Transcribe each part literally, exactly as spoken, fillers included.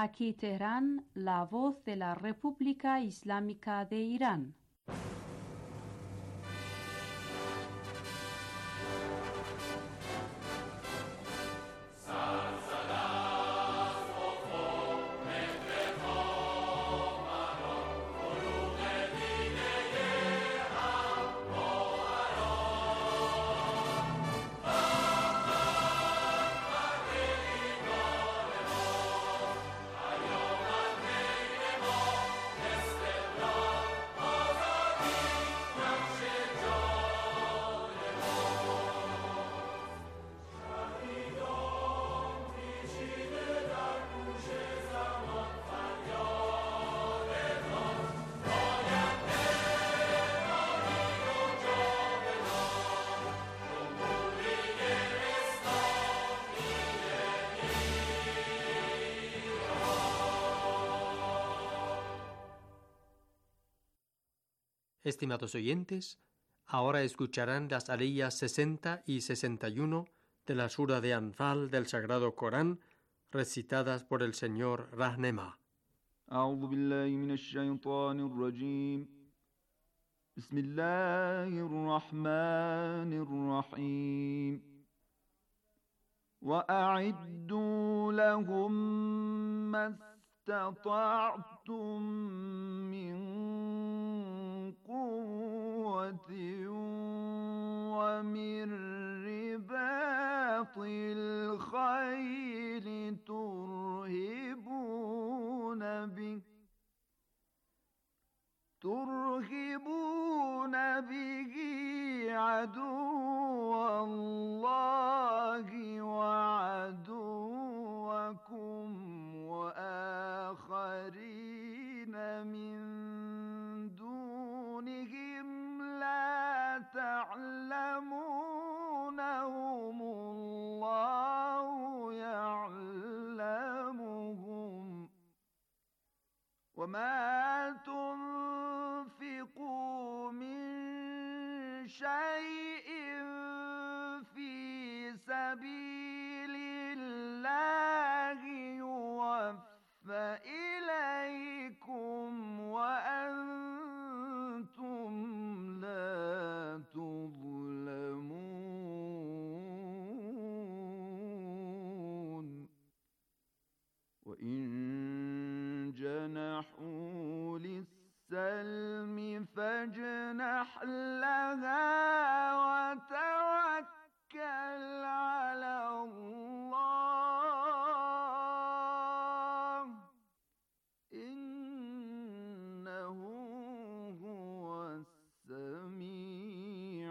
Aquí Teherán, la voz de la República Islámica de Irán. Estimados oyentes, ahora escucharán las aleyas sesenta y sesenta y uno de la sura de Anfal del Sagrado Corán, recitadas por el señor Rahnema. أعوذ بالله من الشيطان الرجيم بسم الله الرحمن الرحيم وأعدوا لهم ما استطعتم من قوة ومن رباط الخيل ترهبون به ترهبون به عدو الله وعدوكم وآخرين من دونهم لا تعلمونهم الله يعلمهم وما تنفقوا من شيء في سبيل الله يوفى إليكم وأنتم لا تظلمون وإن جنحوا للسلم فاجنح لها وتوكل على الله إنه هو السميع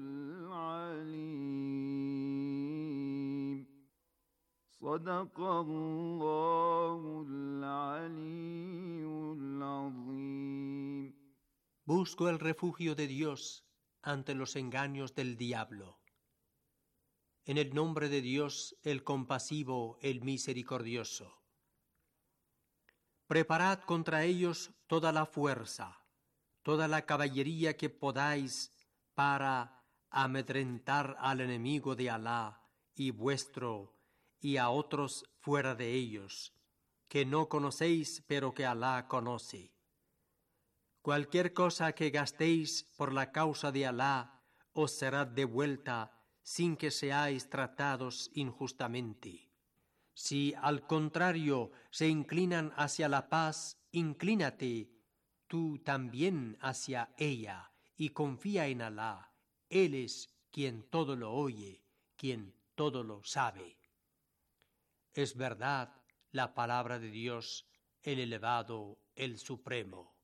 العليم صدق الله العلي العظيم. Busco el refugio de Dios ante los engaños del diablo. En el nombre de Dios, el compasivo, el misericordioso. Preparad contra ellos toda la fuerza, toda la caballería que podáis para amedrentar al enemigo de Alá y vuestro y a otros fuera de ellos, que no conocéis pero que Alá conoce. Cualquier cosa que gastéis por la causa de Alá os será devuelta sin que seáis tratados injustamente. Si al contrario se inclinan hacia la paz, inclínate tú también hacia ella y confía en Alá. Él es quien todo lo oye, quien todo lo sabe. Es verdad la palabra de Dios, el elevado, el supremo.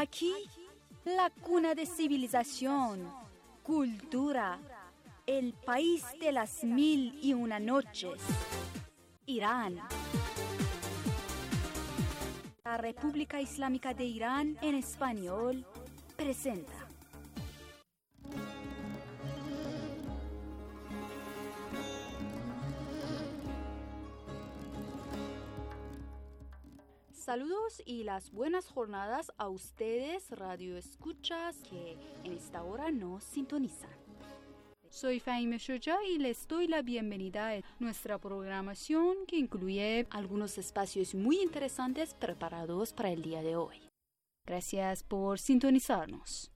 Aquí, la cuna de civilización, cultura, el país de las mil y una noches, Irán. La República Islámica de Irán en español presenta. Saludos y las buenas jornadas a ustedes, radio escuchas, que en esta hora nos sintonizan. Soy Fahime Shoja y les doy la bienvenida a nuestra programación que incluye algunos espacios muy interesantes preparados para el día de hoy. Gracias por sintonizarnos.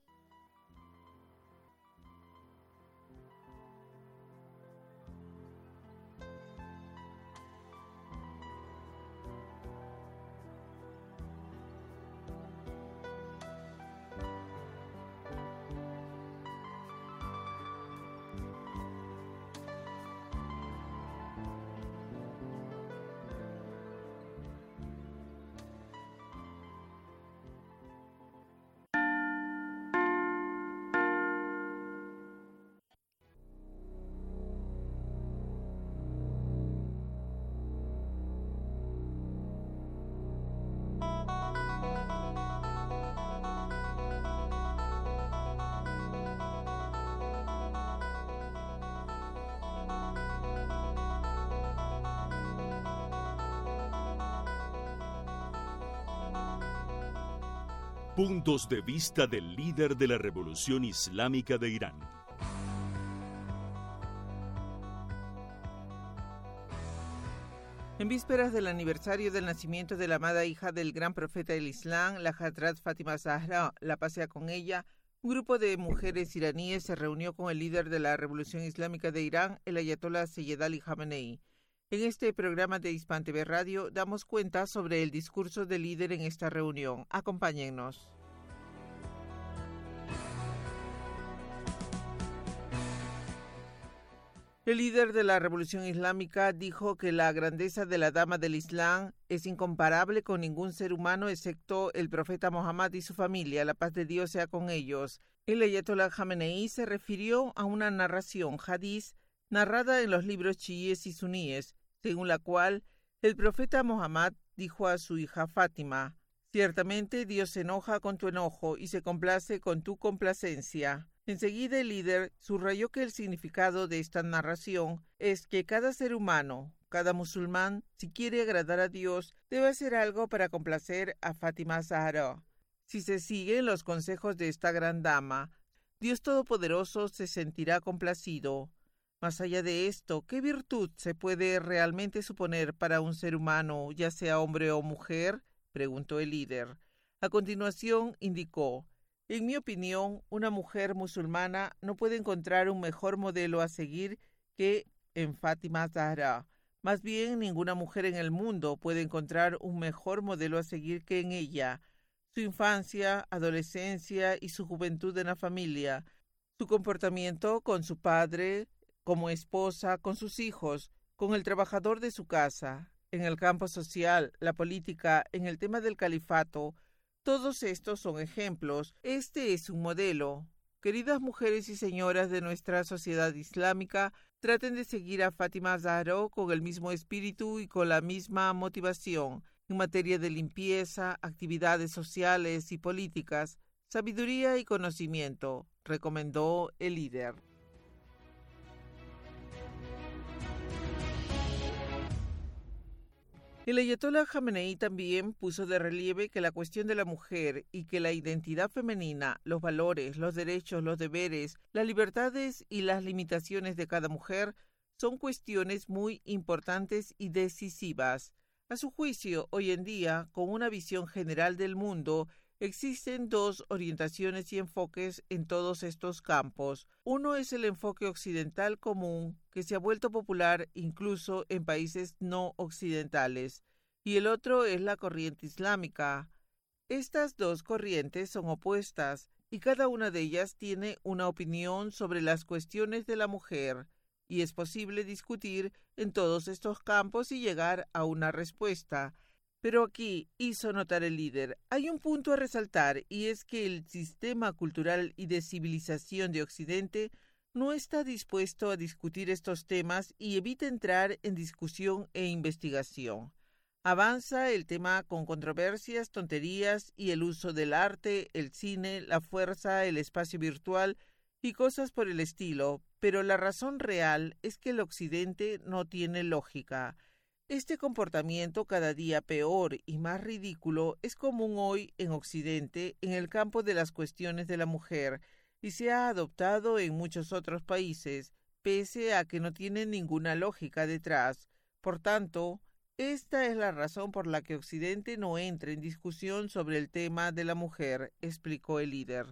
Puntos de vista del líder de la Revolución Islámica de Irán. En vísperas del aniversario del nacimiento de la amada hija del gran profeta del Islam, la Hazrat Fátima Zahra, la paz sea con ella, un grupo de mujeres iraníes se reunió con el líder de la Revolución Islámica de Irán, el ayatollah Sayyid Ali Khamenei. En este programa de Hispan T V Radio damos cuenta sobre el discurso del líder en esta reunión. Acompáñennos. El líder de la Revolución Islámica dijo que la grandeza de la dama del Islam es incomparable con ningún ser humano excepto el profeta Mohammed y su familia, la paz de Dios sea con ellos. El ayatollah Khamenei se refirió a una narración hadiz narrada en los libros chiíes y suníes, según la cual el profeta Mohammed dijo a su hija Fátima: «Ciertamente Dios se enoja con tu enojo y se complace con tu complacencia». Enseguida el líder subrayó que el significado de esta narración es que cada ser humano, cada musulmán, si quiere agradar a Dios, debe hacer algo para complacer a Fátima Zahra. Si se siguen los consejos de esta gran dama, Dios Todopoderoso se sentirá complacido. Más allá de esto, ¿qué virtud se puede realmente suponer para un ser humano, ya sea hombre o mujer?, preguntó el líder. A continuación indicó: en mi opinión, una mujer musulmana no puede encontrar un mejor modelo a seguir que en Fátima Zahra. Más bien, ninguna mujer en el mundo puede encontrar un mejor modelo a seguir que en ella. Su infancia, adolescencia y su juventud en la familia, su comportamiento con su padre, como esposa, con sus hijos, con el trabajador de su casa, en el campo social, la política, en el tema del califato. Todos estos son ejemplos. Este es un modelo. Queridas mujeres y señoras de nuestra sociedad islámica, traten de seguir a Fátima Zahra con el mismo espíritu y con la misma motivación en materia de limpieza, actividades sociales y políticas, sabiduría y conocimiento, recomendó el líder. El ayatollah Khamenei también puso de relieve que la cuestión de la mujer y que la identidad femenina, los valores, los derechos, los deberes, las libertades y las limitaciones de cada mujer son cuestiones muy importantes y decisivas. A su juicio, hoy en día, con una visión general del mundo, existen dos orientaciones y enfoques en todos estos campos. Uno es el enfoque occidental común, que se ha vuelto popular incluso en países no occidentales, y el otro es la corriente islámica. Estas dos corrientes son opuestas, y cada una de ellas tiene una opinión sobre las cuestiones de la mujer, y es posible discutir en todos estos campos y llegar a una respuesta. Pero aquí, hizo notar el líder, hay un punto a resaltar y es que el sistema cultural y de civilización de Occidente no está dispuesto a discutir estos temas y evita entrar en discusión e investigación. Avanza el tema con controversias, tonterías y el uso del arte, el cine, la fuerza, el espacio virtual y cosas por el estilo, pero la razón real es que el Occidente no tiene lógica. Este comportamiento cada día peor y más ridículo es común hoy en Occidente en el campo de las cuestiones de la mujer y se ha adoptado en muchos otros países, pese a que no tiene ninguna lógica detrás. Por tanto, esta es la razón por la que Occidente no entra en discusión sobre el tema de la mujer, explicó el líder.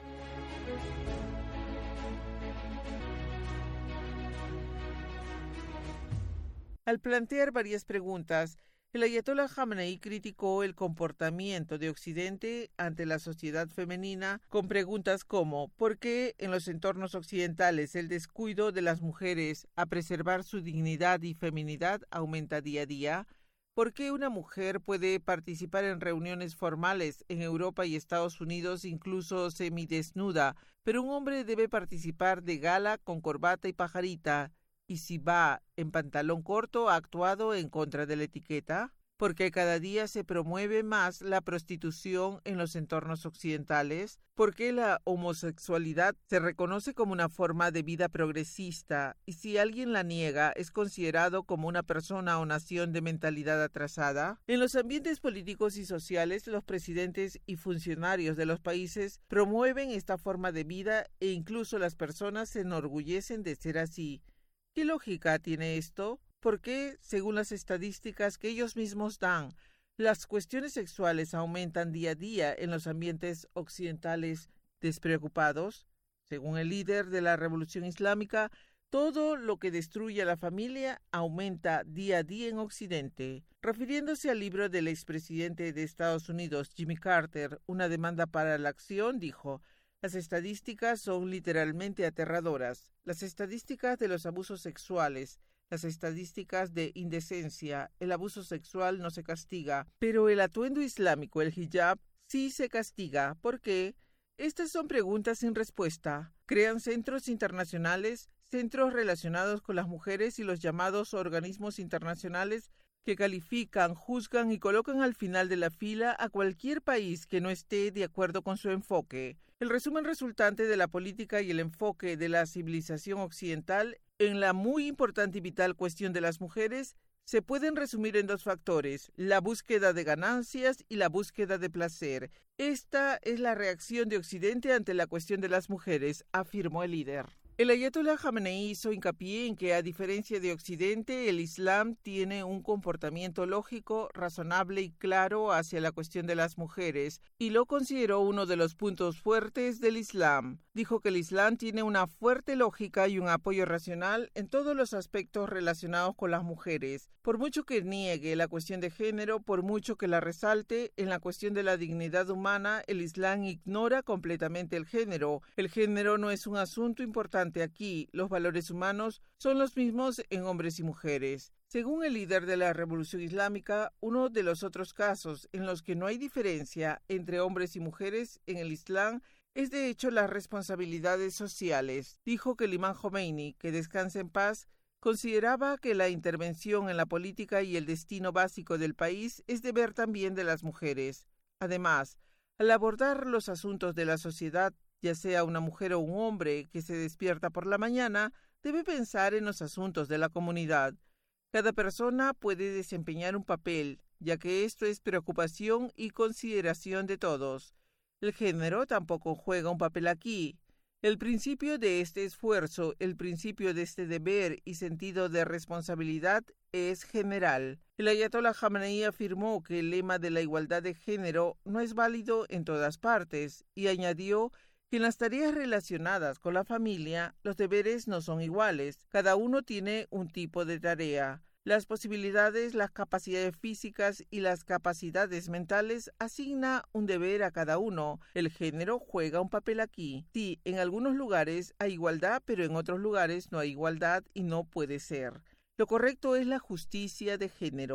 Al plantear varias preguntas, el ayatolá Jamenei criticó el comportamiento de Occidente ante la sociedad femenina con preguntas como ¿por qué en los entornos occidentales el descuido de las mujeres a preservar su dignidad y feminidad aumenta día a día? ¿Por qué una mujer puede participar en reuniones formales en Europa y Estados Unidos incluso semidesnuda, pero un hombre debe participar de gala con corbata y pajarita? Y si va en pantalón corto, ha actuado en contra de la etiqueta, porque cada día se promueve más la prostitución en los entornos occidentales, porque la homosexualidad se reconoce como una forma de vida progresista, y si alguien la niega es considerado como una persona o nación de mentalidad atrasada. En los ambientes políticos y sociales, los presidentes y funcionarios de los países promueven esta forma de vida e incluso las personas se enorgullecen de ser así. ¿Qué lógica tiene esto? ¿Por qué, según las estadísticas que ellos mismos dan, las cuestiones sexuales aumentan día a día en los ambientes occidentales despreocupados? Según el líder de la Revolución Islámica, todo lo que destruye a la familia aumenta día a día en Occidente. Refiriéndose al libro del expresidente de Estados Unidos, Jimmy Carter, Una demanda para la acción, dijo: las estadísticas son literalmente aterradoras. Las estadísticas de los abusos sexuales, las estadísticas de indecencia, el abuso sexual no se castiga, pero el atuendo islámico, el hijab, sí se castiga. ¿Por qué? Estas son preguntas sin respuesta. Crean centros internacionales, centros relacionados con las mujeres y los llamados organismos internacionales que califican, juzgan y colocan al final de la fila a cualquier país que no esté de acuerdo con su enfoque. El resumen resultante de la política y el enfoque de la civilización occidental en la muy importante y vital cuestión de las mujeres se pueden resumir en dos factores: la búsqueda de ganancias y la búsqueda de placer. Esta es la reacción de Occidente ante la cuestión de las mujeres, afirmó el líder. El ayatolá Jamenei hizo hincapié en que, a diferencia de Occidente, el Islam tiene un comportamiento lógico, razonable y claro hacia la cuestión de las mujeres, y lo consideró uno de los puntos fuertes del Islam. Dijo que el Islam tiene una fuerte lógica y un apoyo racional en todos los aspectos relacionados con las mujeres. Por mucho que niegue la cuestión de género, por mucho que la resalte, en la cuestión de la dignidad humana, el Islam ignora completamente el género. El género no es un asunto importante aquí. Los valores humanos son los mismos en hombres y mujeres. Según el líder de la Revolución Islámica, uno de los otros casos en los que no hay diferencia entre hombres y mujeres en el Islam es de hecho las responsabilidades sociales. Dijo que el imán Jomeini, que descanse en paz, consideraba que la intervención en la política y el destino básico del país es deber también de las mujeres. Además, al abordar los asuntos de la sociedad, ya sea una mujer o un hombre que se despierta por la mañana, debe pensar en los asuntos de la comunidad. Cada persona puede desempeñar un papel, ya que esto es preocupación y consideración de todos. El género tampoco juega un papel aquí. El principio de este esfuerzo, el principio de este deber y sentido de responsabilidad es general. El ayatolá Jamenei afirmó que el lema de la igualdad de género no es válido en todas partes y añadió que en las tareas relacionadas con la familia, los deberes no son iguales. Cada uno tiene un tipo de tarea. Las posibilidades, las capacidades físicas y las capacidades mentales asigna un deber a cada uno. El género juega un papel aquí. Sí, en algunos lugares hay igualdad, pero en otros lugares no hay igualdad y no puede ser. Lo correcto es la justicia de género.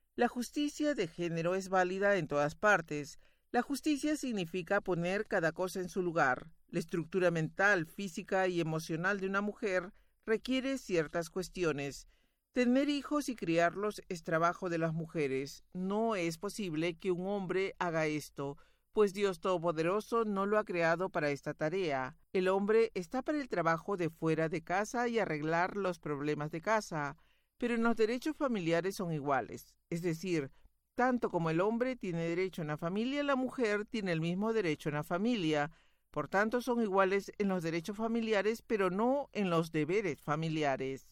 La justicia de género es válida en todas partes. La justicia significa poner cada cosa en su lugar. La estructura mental, física y emocional de una mujer requiere ciertas cuestiones. Tener hijos y criarlos es trabajo de las mujeres. No es posible que un hombre haga esto, pues Dios Todopoderoso no lo ha creado para esta tarea. El hombre está para el trabajo de fuera de casa y arreglar los problemas de casa, pero en los derechos familiares son iguales. Es decir, tanto como el hombre tiene derecho a una familia, la mujer tiene el mismo derecho a una familia. Por tanto, son iguales en los derechos familiares, pero no en los deberes familiares.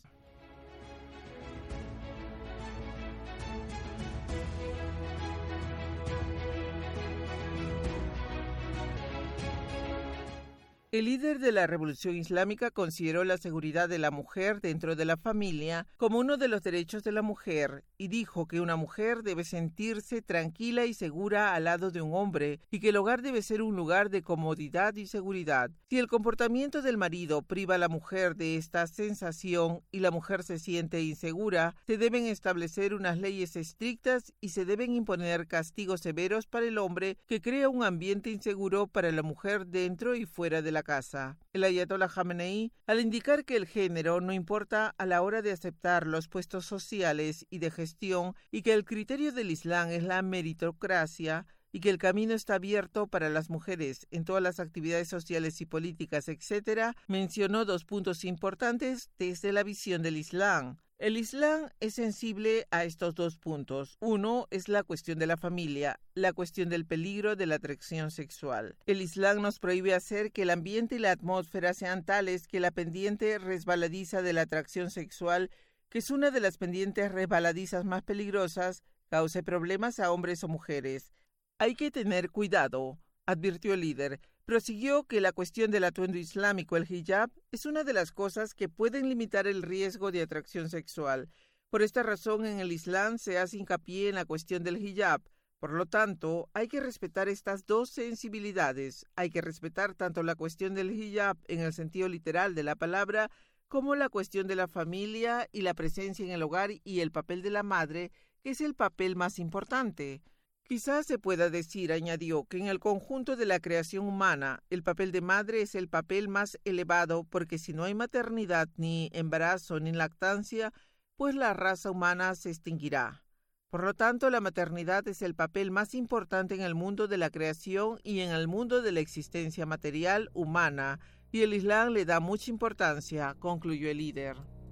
El líder de la Revolución Islámica consideró la seguridad de la mujer dentro de la familia como uno de los derechos de la mujer y dijo que una mujer debe sentirse tranquila y segura al lado de un hombre y que el hogar debe ser un lugar de comodidad y seguridad. Si el comportamiento del marido priva a la mujer de esta sensación y la mujer se siente insegura, se deben establecer unas leyes estrictas y se deben imponer castigos severos para el hombre que crea un ambiente inseguro para la mujer dentro y fuera de la casa. El Ayatollah Jamenei, al indicar que el género no importa a la hora de aceptar los puestos sociales y de gestión y que el criterio del Islam es la meritocracia y que el camino está abierto para las mujeres en todas las actividades sociales y políticas, etcétera, mencionó dos puntos importantes desde la visión del Islam. El Islam es sensible a estos dos puntos. Uno es la cuestión de la familia, la cuestión del peligro de la atracción sexual. El Islam nos prohíbe hacer que el ambiente y la atmósfera sean tales que la pendiente resbaladiza de la atracción sexual, que es una de las pendientes resbaladizas más peligrosas, cause problemas a hombres o mujeres. Hay que tener cuidado, advirtió el líder. Prosiguió que la cuestión del atuendo islámico, el hijab, es una de las cosas que pueden limitar el riesgo de atracción sexual. Por esta razón, en el Islam se hace hincapié en la cuestión del hijab. Por lo tanto, hay que respetar estas dos sensibilidades. Hay que respetar tanto la cuestión del hijab en el sentido literal de la palabra, como la cuestión de la familia y la presencia en el hogar y el papel de la madre, que es el papel más importante. Quizás se pueda decir, añadió, que en el conjunto de la creación humana, el papel de madre es el papel más elevado porque si no hay maternidad, ni embarazo, ni lactancia, pues la raza humana se extinguirá. Por lo tanto, la maternidad es el papel más importante en el mundo de la creación y en el mundo de la existencia material humana, y el Islam le da mucha importancia, concluyó el líder.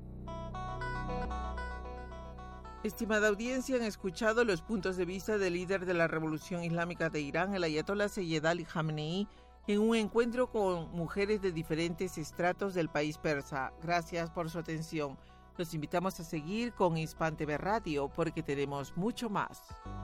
Estimada audiencia, han escuchado los puntos de vista del líder de la Revolución Islámica de Irán, el Ayatollah Sayyid Ali Jamenei, en un encuentro con mujeres de diferentes estratos del país persa. Gracias por su atención. Los invitamos a seguir con Hispan T V Radio porque tenemos mucho más.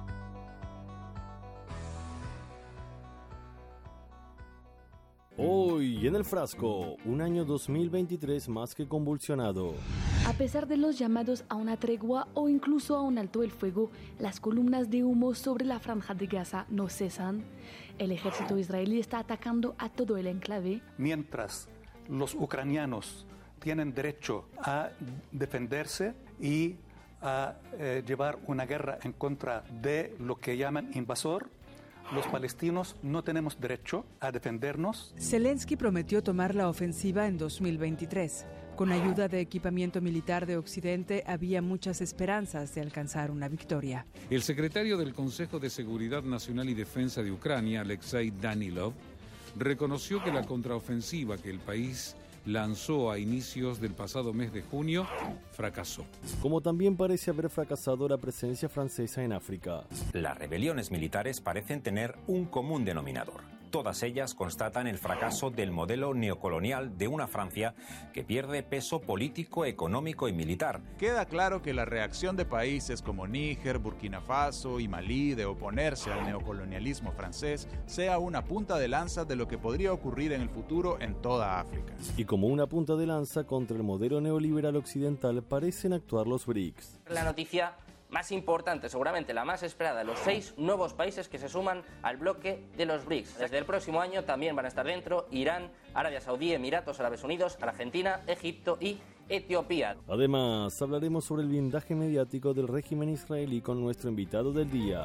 Hoy en el frasco, un año dos mil veintitrés más que convulsionado. A pesar de los llamados a una tregua o incluso a un alto el fuego, las columnas de humo sobre la franja de Gaza no cesan. El ejército israelí está atacando a todo el enclave. Mientras los ucranianos tienen derecho a defenderse y a eh, llevar una guerra en contra de lo que llaman invasor, los palestinos no tenemos derecho a defendernos. Zelensky prometió tomar la ofensiva en dos mil veintitrés. Con ayuda de equipamiento militar de Occidente había muchas esperanzas de alcanzar una victoria. El secretario del Consejo de Seguridad Nacional y Defensa de Ucrania, Alexei Danilov, reconoció que la contraofensiva que el país lanzó a inicios del pasado mes de junio fracasó. Como también parece haber fracasado la presencia francesa en África. Las rebeliones militares parecen tener un común denominador. Todas ellas constatan el fracaso del modelo neocolonial de una Francia que pierde peso político, económico y militar. Queda claro que la reacción de países como Níger, Burkina Faso y Malí de oponerse al neocolonialismo francés sea una punta de lanza de lo que podría ocurrir en el futuro en toda África. Y como una punta de lanza contra el modelo neoliberal occidental parecen actuar los B R I C S. La noticia más importante, seguramente la más esperada, los seis nuevos países que se suman al bloque de los B R I C S. Desde el próximo año también van a estar dentro Irán, Arabia Saudí, Emiratos Árabes Unidos, Argentina, Egipto y Etiopía. Además, hablaremos sobre el blindaje mediático del régimen israelí con nuestro invitado del día.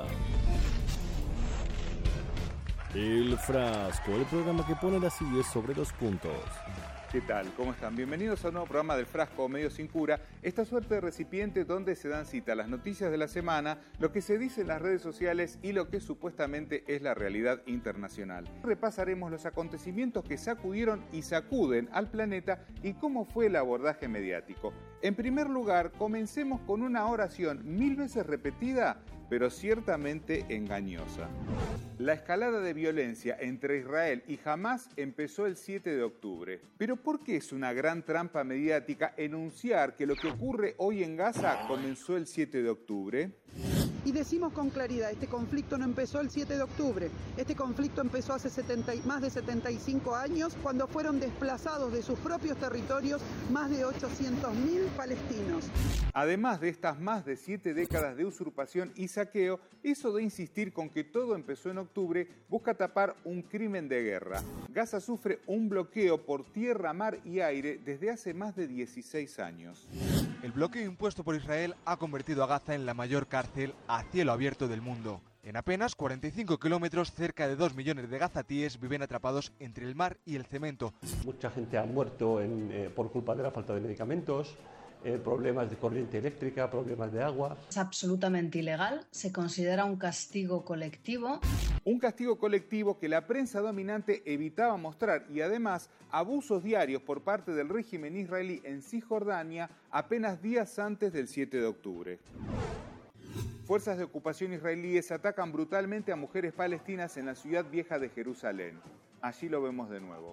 El Frasco, el programa que pone las sillas sobre los puntos. ¿Qué tal? ¿Cómo están? Bienvenidos a un nuevo programa del Frasco Medio Sin Cura, esta suerte de recipiente donde se dan cita las noticias de la semana, lo que se dice en las redes sociales y lo que supuestamente es la realidad internacional. Repasaremos los acontecimientos que sacudieron y sacuden al planeta y cómo fue el abordaje mediático. En primer lugar, comencemos con una oración mil veces repetida, pero ciertamente engañosa. La escalada de violencia entre Israel y Hamás empezó el siete de octubre. Pero ¿por qué es una gran trampa mediática enunciar que lo que ocurre hoy en Gaza comenzó el siete de octubre? Y decimos con claridad, este conflicto no empezó el siete de octubre, este conflicto empezó hace setenta, más de setenta y cinco años, cuando fueron desplazados de sus propios territorios más de ochocientos mil palestinos. Además de estas más de siete décadas de usurpación y saqueo, eso de insistir con que todo empezó en octubre busca tapar un crimen de guerra. Gaza sufre un bloqueo por tierra, mar y aire desde hace más de dieciséis años. El bloqueo impuesto por Israel ha convertido a Gaza en la mayor cárcel a cielo abierto del mundo. En apenas cuarenta y cinco kilómetros, cerca de dos millones de gazatíes viven atrapados entre el mar y el cemento. Mucha gente ha muerto en, eh, por culpa de la falta de medicamentos, eh, problemas de corriente eléctrica, problemas de agua. Es absolutamente ilegal, se considera un castigo colectivo. Un castigo colectivo que la prensa dominante evitaba mostrar y además abusos diarios por parte del régimen israelí en Cisjordania apenas días antes del siete de octubre. Fuerzas de ocupación israelíes atacan brutalmente a mujeres palestinas en la ciudad vieja de Jerusalén. Allí lo vemos de nuevo.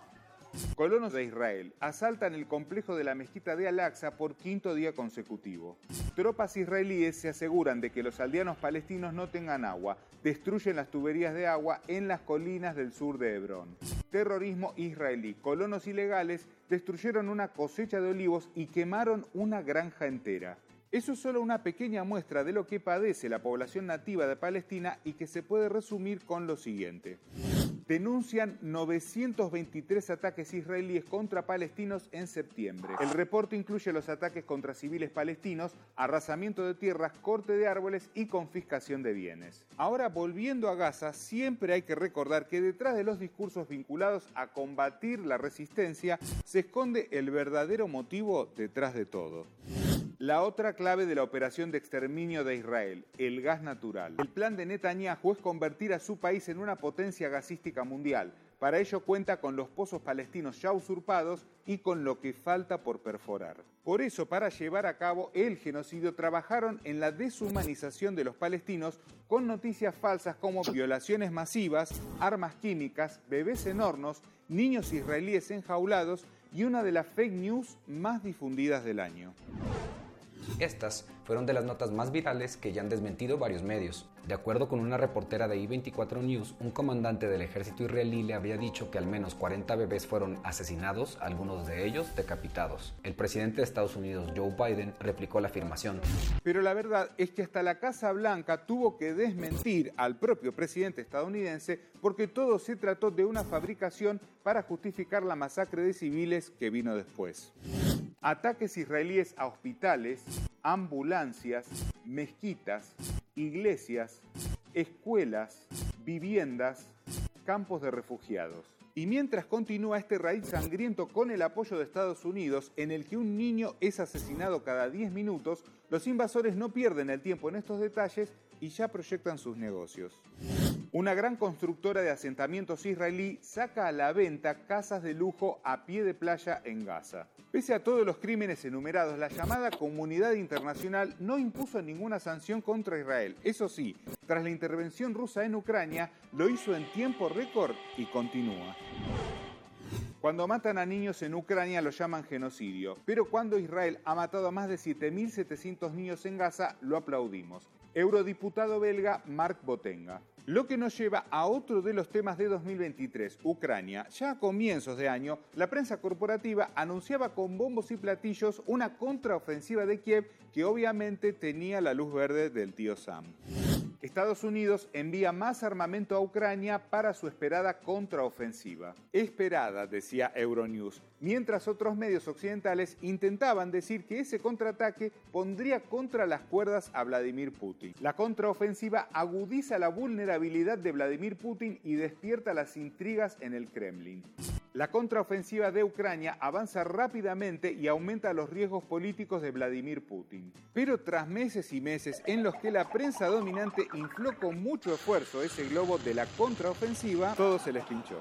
Colonos de Israel asaltan el complejo de la mezquita de Al-Aqsa por quinto día consecutivo. Tropas israelíes se aseguran de que los aldeanos palestinos no tengan agua, destruyen las tuberías de agua en las colinas del sur de Hebrón. Terrorismo israelí. Colonos ilegales destruyeron una cosecha de olivos y quemaron una granja entera. Eso es solo una pequeña muestra de lo que padece la población nativa de Palestina y que se puede resumir con lo siguiente. Denuncian novecientos veintitrés ataques israelíes contra palestinos en septiembre. El reporte incluye los ataques contra civiles palestinos, arrasamiento de tierras, corte de árboles y confiscación de bienes. Ahora, volviendo a Gaza, siempre hay que recordar que detrás de los discursos vinculados a combatir la resistencia se esconde el verdadero motivo detrás de todo. La otra clave de la operación de exterminio de Israel, el gas natural. El plan de Netanyahu es convertir a su país en una potencia gasística mundial. Para ello cuenta con los pozos palestinos ya usurpados y con lo que falta por perforar. Por eso, para llevar a cabo el genocidio, trabajaron en la deshumanización de los palestinos con noticias falsas como violaciones masivas, armas químicas, bebés en hornos, niños israelíes enjaulados y una de las fake news más difundidas del año. Estas fueron de las notas más virales que ya han desmentido varios medios. De acuerdo con una reportera de I veinticuatro News, un comandante del ejército israelí le había dicho que al menos cuarenta bebés fueron asesinados, algunos de ellos decapitados. El presidente de Estados Unidos, Joe Biden, replicó la afirmación. Pero la verdad es que hasta la Casa Blanca tuvo que desmentir al propio presidente estadounidense porque todo se trató de una fabricación para justificar la masacre de civiles que vino después. Ataques israelíes a hospitales, ambulancias, mezquitas, iglesias, escuelas, viviendas, campos de refugiados. Y mientras continúa este raid sangriento con el apoyo de Estados Unidos, en el que un niño es asesinado cada diez minutos, los invasores no pierden el tiempo en estos detalles y ya proyectan sus negocios. Una gran constructora de asentamientos israelí saca a la venta casas de lujo a pie de playa en Gaza. Pese a todos los crímenes enumerados, la llamada comunidad internacional no impuso ninguna sanción contra Israel. Eso sí, tras la intervención rusa en Ucrania, lo hizo en tiempo récord y continúa. Cuando matan a niños en Ucrania lo llaman genocidio, pero cuando Israel ha matado a más de siete mil setecientos niños en Gaza, lo aplaudimos. Eurodiputado belga Mark Botenga. Lo que nos lleva a otro de los temas de dos mil veintitrés, Ucrania. Ya a comienzos de año, la prensa corporativa anunciaba con bombos y platillos una contraofensiva de Kiev que obviamente tenía la luz verde del tío Sam. Estados Unidos envía más armamento a Ucrania para su esperada contraofensiva. Esperada, decía Euronews, mientras otros medios occidentales intentaban decir que ese contraataque pondría contra las cuerdas a Vladimir Putin. La contraofensiva agudiza la vulnerabilidad de Vladimir Putin y despierta las intrigas en el Kremlin. La contraofensiva de Ucrania avanza rápidamente y aumenta los riesgos políticos de Vladimir Putin. Pero tras meses y meses en los que la prensa dominante infló con mucho esfuerzo ese globo de la contraofensiva, todo se les pinchó.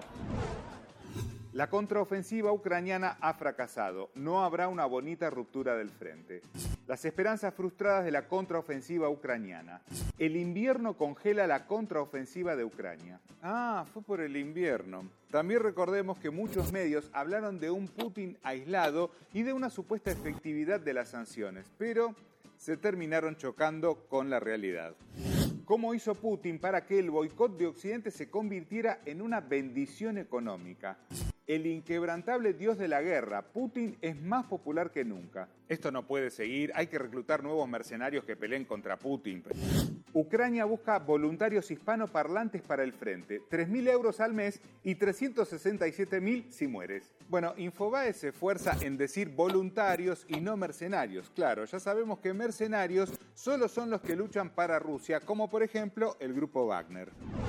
La contraofensiva ucraniana ha fracasado. No habrá una bonita ruptura del frente. Las esperanzas frustradas de la contraofensiva ucraniana. El invierno congela la contraofensiva de Ucrania. Ah, fue por el invierno. También recordemos que muchos medios hablaron de un Putin aislado y de una supuesta efectividad de las sanciones, pero se terminaron chocando con la realidad. ¿Cómo hizo Putin para que el boicot de Occidente se convirtiera en una bendición económica? El inquebrantable dios de la guerra, Putin, es más popular que nunca. Esto no puede seguir, hay que reclutar nuevos mercenarios que peleen contra Putin. Ucrania busca voluntarios hispanoparlantes para el frente, tres mil euros al mes y trescientos sesenta y siete mil si mueres. Bueno, Infobae se esfuerza en decir voluntarios y no mercenarios. Claro, ya sabemos que mercenarios solo son los que luchan para Rusia, como por ejemplo el grupo Wagner.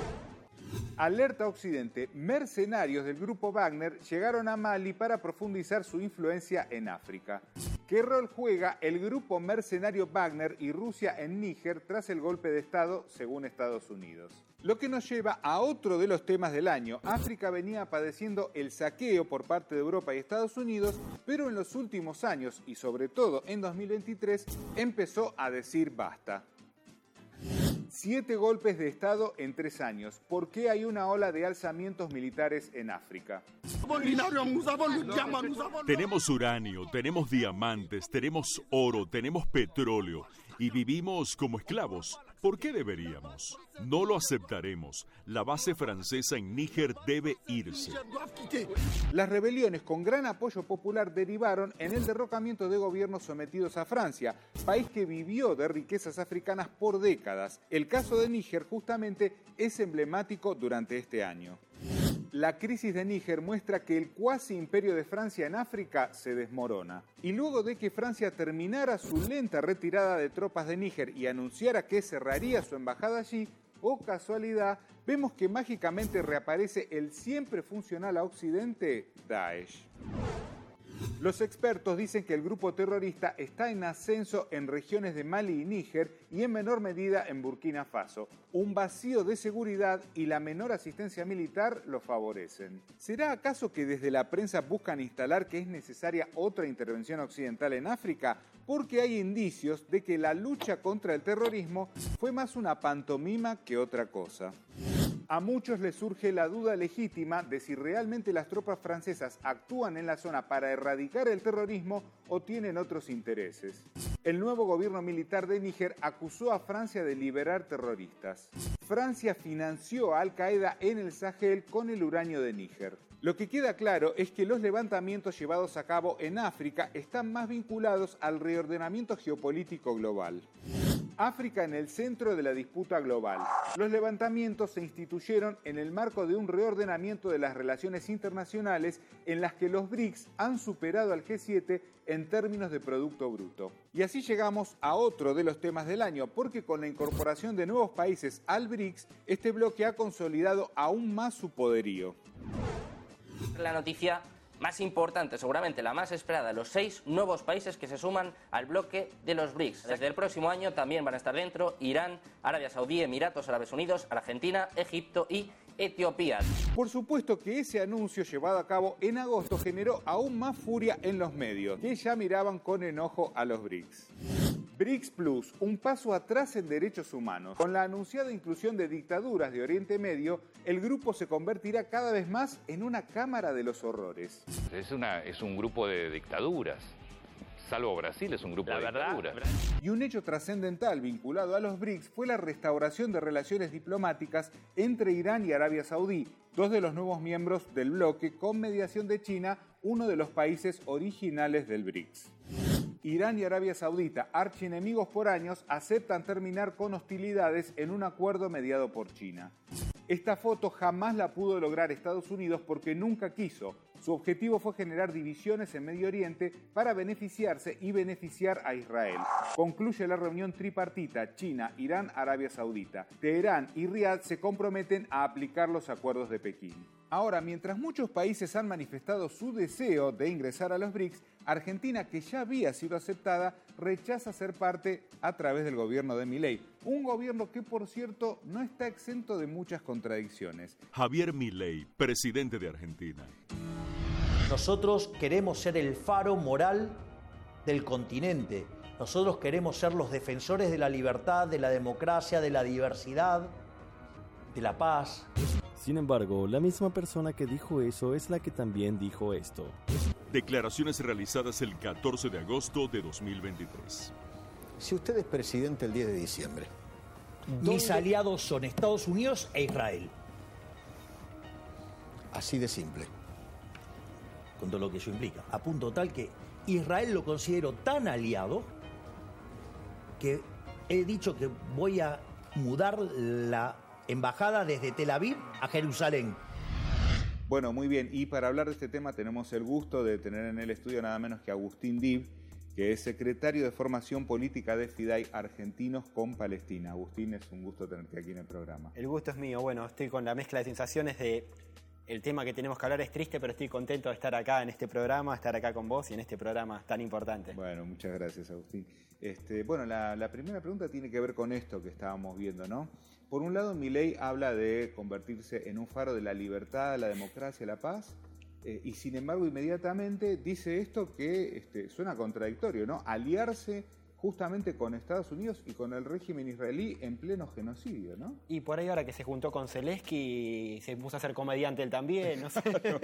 Alerta Occidente, mercenarios del grupo Wagner llegaron a Mali para profundizar su influencia en África. ¿Qué rol juega el grupo mercenario Wagner y Rusia en Níger tras el golpe de Estado, según Estados Unidos? Lo que nos lleva a otro de los temas del año. África venía padeciendo el saqueo por parte de Europa y Estados Unidos, pero en los últimos años, y sobre todo en dos mil veintitrés, empezó a decir basta. Siete golpes de Estado en tres años. ¿Por qué hay una ola de alzamientos militares en África? Tenemos uranio, tenemos diamantes, tenemos oro, tenemos petróleo y vivimos como esclavos. ¿Por qué deberíamos? No lo aceptaremos. La base francesa en Níger debe irse. Las rebeliones con gran apoyo popular derivaron en el derrocamiento de gobiernos sometidos a Francia, país que vivió de riquezas africanas por décadas. El caso de Níger justamente es emblemático durante este año. La crisis de Níger muestra que el cuasi imperio de Francia en África se desmorona. Y luego de que Francia terminara su lenta retirada de tropas de Níger y anunciara que cerraría su embajada allí, oh casualidad, vemos que mágicamente reaparece el siempre funcional a Occidente, Daesh. Los expertos dicen que el grupo terrorista está en ascenso en regiones de Mali y Níger y en menor medida en Burkina Faso. Un vacío de seguridad y la menor asistencia militar lo favorecen. ¿Será acaso que desde la prensa buscan instalar que es necesaria otra intervención occidental en África? Porque hay indicios de que la lucha contra el terrorismo fue más una pantomima que otra cosa. A muchos les surge la duda legítima de si realmente las tropas francesas actúan en la zona para erradicar el terrorismo o tienen otros intereses. El nuevo gobierno militar de Níger acusó a Francia de liberar terroristas. Francia financió a Al-Qaeda en el Sahel con el uranio de Níger. Lo que queda claro es que los levantamientos llevados a cabo en África están más vinculados al reordenamiento geopolítico global. África en el centro de la disputa global. Los levantamientos se instituyeron en el marco de un reordenamiento de las relaciones internacionales en las que los B R I C S han superado al G siete en términos de Producto Bruto. Y así llegamos a otro de los temas del año, porque con la incorporación de nuevos países al B R I C S, este bloque ha consolidado aún más su poderío. La noticia más importante, seguramente la más esperada, los seis nuevos países que se suman al bloque de los B R I C S. Desde el próximo año también van a estar dentro Irán, Arabia Saudí, Emiratos Árabes Unidos, Argentina, Egipto y Etiopía. Por supuesto que ese anuncio llevado a cabo en agosto generó aún más furia en los medios, que ya miraban con enojo a los B R I C S. B R I C S Plus, un paso atrás en derechos humanos. Con la anunciada inclusión de dictaduras de Oriente Medio, el grupo se convertirá cada vez más en una cámara de los horrores. Es, una, es un grupo de dictaduras. Salvo Brasil, es un grupo la de verdad, dictaduras. Verdad. Y un hecho trascendental vinculado a los B R I C S fue la restauración de relaciones diplomáticas entre Irán y Arabia Saudí, dos de los nuevos miembros del bloque, con mediación de China, uno de los países originales del B R I C S. Irán y Arabia Saudita, archienemigos por años, aceptan terminar con hostilidades en un acuerdo mediado por China. Esta foto jamás la pudo lograr Estados Unidos porque nunca quiso. Su objetivo fue generar divisiones en Medio Oriente para beneficiarse y beneficiar a Israel. Concluye la reunión tripartita China, Irán, Arabia Saudita. Teherán y Riad se comprometen a aplicar los acuerdos de Pekín. Ahora, mientras muchos países han manifestado su deseo de ingresar a los BRICS, Argentina, que ya había sido aceptada, rechaza ser parte a través del gobierno de Milei. Un gobierno que, por cierto, no está exento de muchas contradicciones. Javier Milei, presidente de Argentina. Nosotros queremos ser el faro moral del continente. Nosotros queremos ser los defensores de la libertad, de la democracia, de la diversidad, de la paz. Sin embargo, la misma persona que dijo eso es la que también dijo esto. Declaraciones realizadas el catorce de agosto de dos mil veintitrés. Si usted es presidente el diez de diciembre, ¿dónde... Mis aliados son Estados Unidos e Israel. Así de simple. Con todo lo que eso implica. A punto tal que Israel lo considero tan aliado que he dicho que voy a mudar la embajada desde Tel Aviv a Jerusalén. Bueno, muy bien. Y para hablar de este tema tenemos el gusto de tener en el estudio nada menos que Agustín Dib, que es secretario de Formación Política de FIDAY Argentinos con Palestina. Agustín, es un gusto tenerte aquí en el programa. El gusto es mío. Bueno, estoy con la mezcla de sensaciones de... El tema que tenemos que hablar es triste, pero estoy contento de estar acá en este programa, estar acá con vos y en este programa tan importante. Bueno, muchas gracias, Agustín. Este, bueno, la, la primera pregunta tiene que ver con esto que estábamos viendo, ¿no? Por un lado, Milei habla de convertirse en un faro de la libertad, la democracia, la paz, eh, y sin embargo, inmediatamente dice esto que este, suena contradictorio, ¿no? Aliarse justamente con Estados Unidos y con el régimen israelí en pleno genocidio, ¿no? Y por ahí ahora que se juntó con Zelensky, se puso a ser comediante él también, no sé.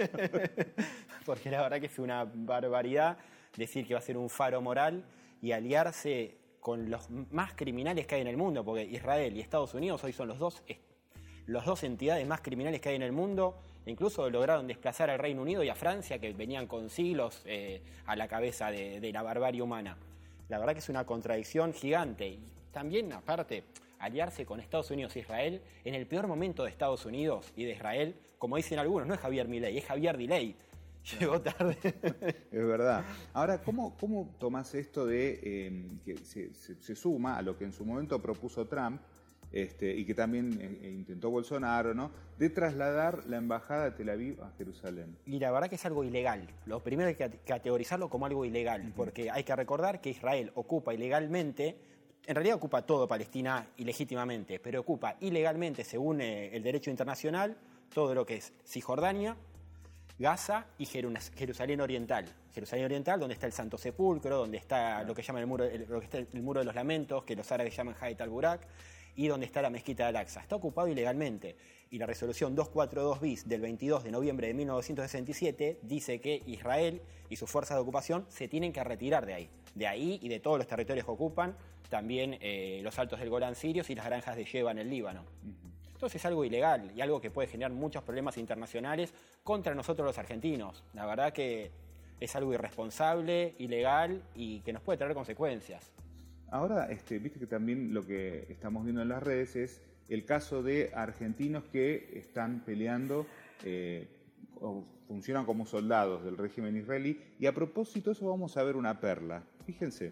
Porque la verdad que fue una barbaridad decir que va a ser un faro moral y aliarse con los más criminales que hay en el mundo, porque Israel y Estados Unidos hoy son los dos, los dos entidades más criminales que hay en el mundo. Incluso lograron desplazar al Reino Unido y a Francia, que venían con siglos eh, a la cabeza de, de la barbarie humana. La verdad que es una contradicción gigante. Y también, aparte, aliarse con Estados Unidos e Israel en el peor momento de Estados Unidos y de Israel, como dicen algunos, no es Javier Milei, es Javier Dilei. Llegó tarde. Es verdad. Ahora, ¿cómo, cómo tomás esto de eh, que se, se, se suma a lo que en su momento propuso Trump este, y que también eh, intentó Bolsonaro, ¿no? De trasladar la embajada de Tel Aviv a Jerusalén? Y la verdad que es algo ilegal. Lo primero hay que categorizarlo como algo ilegal, uh-huh. porque hay que recordar que Israel ocupa ilegalmente, en realidad ocupa todo Palestina ilegítimamente, pero ocupa ilegalmente, según eh, el derecho internacional, todo lo que es Cisjordania, Gaza y Jerusalén Oriental. Jerusalén Oriental, donde está el Santo Sepulcro, donde está lo que llaman el muro, el, lo que está el muro de los lamentos, que los árabes llaman Hayat al-Burak, y donde está la mezquita de Al-Aqsa. Está ocupado ilegalmente. Y la resolución doscientos cuarenta y dos bis del veintidós de noviembre de mil novecientos sesenta y siete dice que Israel y sus fuerzas de ocupación se tienen que retirar de ahí. De ahí y de todos los territorios que ocupan, también eh, los altos del Golán sirios y las granjas de Sheba en el Líbano. Uh-huh. Entonces es algo ilegal y algo que puede generar muchos problemas internacionales contra nosotros los argentinos. La verdad que es algo irresponsable, ilegal y que nos puede traer consecuencias. Ahora, este, viste que también lo que estamos viendo en las redes es el caso de argentinos que están peleando eh, o funcionan como soldados del régimen israelí. Y a propósito de eso vamos a ver una perla. Fíjense.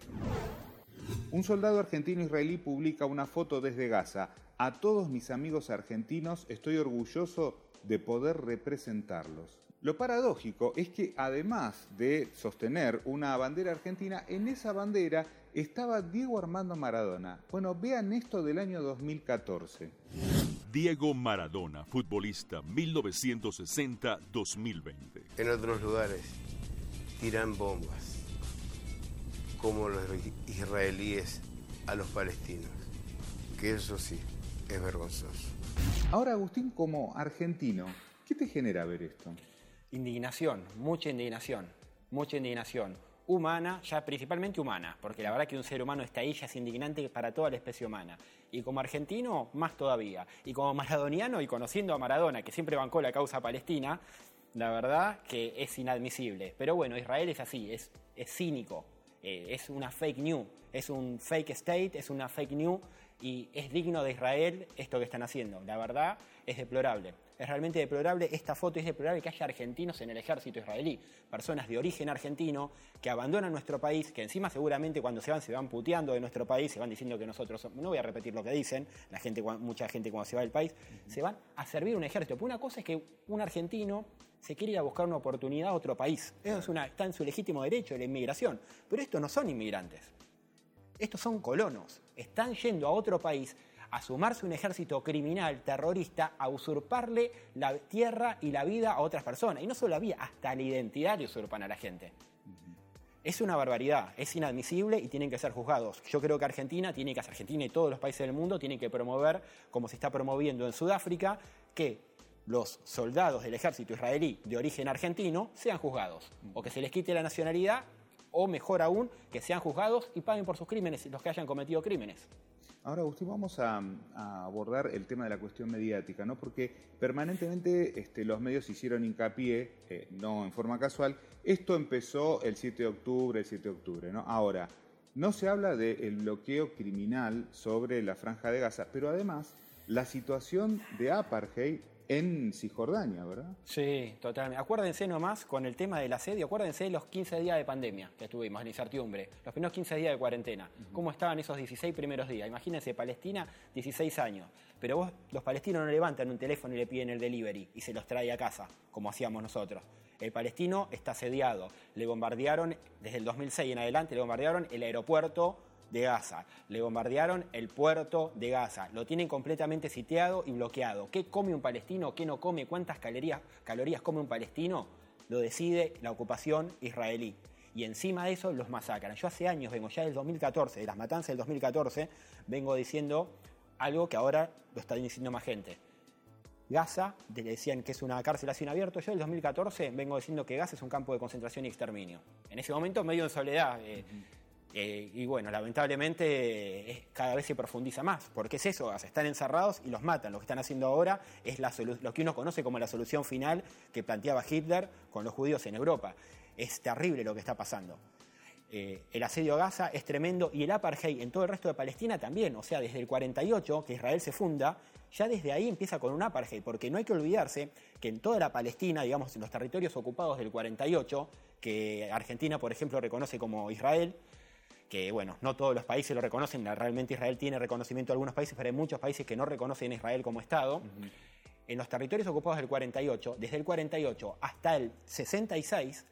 Un soldado argentino-israelí publica una foto desde Gaza. A todos mis amigos argentinos estoy orgulloso de poder representarlos. Lo paradójico es que además de sostener una bandera argentina, en esa bandera estaba Diego Armando Maradona. Bueno, vean esto del año dos mil catorce. Diego Maradona, futbolista, mil novecientos sesenta a dos mil veinte. En otros lugares tiran bombas, como los israelíes a los palestinos, que eso sí es vergonzoso. Ahora, Agustín, como argentino, ¿qué te genera ver esto? Indignación, mucha indignación, mucha indignación. Humana, ya principalmente humana, porque la verdad que un ser humano está ahí ya es indignante para toda la especie humana. Y como argentino, más todavía. Y como maradoniano y conociendo a Maradona, que siempre bancó la causa palestina, la verdad que es inadmisible. Pero bueno, Israel es así, es, es cínico. Eh, es una fake news, es un fake state, es una fake news y es digno de Israel esto que están haciendo. La verdad es deplorable, es realmente deplorable esta foto, es deplorable que haya argentinos en el ejército israelí, personas de origen argentino que abandonan nuestro país, que encima seguramente cuando se van se van puteando de nuestro país, se van diciendo que nosotros, no voy a repetir lo que dicen, la gente, mucha gente cuando se va del país, uh-huh. se van a servir un ejército. Pero una cosa es que un argentino se quiere ir a buscar una oportunidad a otro país. Eso es una, está en su legítimo derecho, la inmigración. Pero estos no son inmigrantes. Estos son colonos. Están yendo a otro país a sumarse a un ejército criminal, terrorista, a usurparle la tierra y la vida a otras personas. Y no solo la vida, hasta la identidad le usurpan a la gente. Uh-huh. Es una barbaridad, es inadmisible y tienen que ser juzgados. Yo creo que Argentina tiene que hacer, Argentina y todos los países del mundo tienen que promover, como se está promoviendo en Sudáfrica, que los soldados del ejército israelí de origen argentino sean juzgados, o que se les quite la nacionalidad, o mejor aún, que sean juzgados y paguen por sus crímenes los que hayan cometido crímenes. Ahora, Agustín, vamos a, a abordar el tema de la cuestión mediática, ¿no? Porque permanentemente este, los medios hicieron hincapié, eh, no en forma casual, esto empezó el siete de octubre, el siete de octubre, ¿no? Ahora, no se habla del bloqueo criminal sobre la Franja de Gaza, pero además la situación de apartheid en Cisjordania, ¿verdad? Sí, totalmente. Acuérdense nomás con el tema del asedio, acuérdense de los quince días de pandemia que tuvimos, la incertidumbre, los primeros quince días de cuarentena, uh-huh. cómo estaban esos dieciséis primeros días. Imagínense, Palestina, dieciséis años, pero vos, los palestinos no levantan un teléfono y le piden el delivery y se los trae a casa, como hacíamos nosotros. El palestino está asediado, le bombardearon, desde el dos mil seis en adelante, le bombardearon el aeropuerto de Gaza, le bombardearon el puerto de Gaza, lo tienen completamente sitiado y bloqueado. ¿Qué come un palestino? ¿Qué no come? ¿Cuántas calorías, calorías come un palestino? Lo decide la ocupación israelí. Y encima de eso los masacran. Yo hace años vengo, ya del dos mil catorce, de las matanzas del dos mil catorce, vengo diciendo algo que ahora lo está diciendo más gente. Gaza, le decían que es una cárcel a cielo abierto. Yo del dos mil catorce vengo diciendo que Gaza es un campo de concentración y exterminio. En ese momento medio en soledad. Eh, Eh, y bueno, lamentablemente eh, cada vez se profundiza más, porque es eso, están encerrados y los matan. Lo que están haciendo ahora es la solu- lo que uno conoce como la solución final que planteaba Hitler con los judíos en Europa. Es terrible lo que está pasando. Eh, el asedio a Gaza es tremendo y el apartheid en todo el resto de Palestina también. O sea, desde el cuarenta y ocho, que Israel se funda, ya desde ahí empieza con un apartheid, porque no hay que olvidarse que en toda la Palestina, digamos, en los territorios ocupados del cuarenta y ocho, que Argentina, por ejemplo, reconoce como Israel, que bueno, no todos los países lo reconocen, realmente Israel tiene reconocimiento de algunos países, pero hay muchos países que no reconocen a Israel como Estado. Uh-huh. En los territorios ocupados del cuarenta y ocho, desde el cuarenta y ocho hasta el sesenta y seis,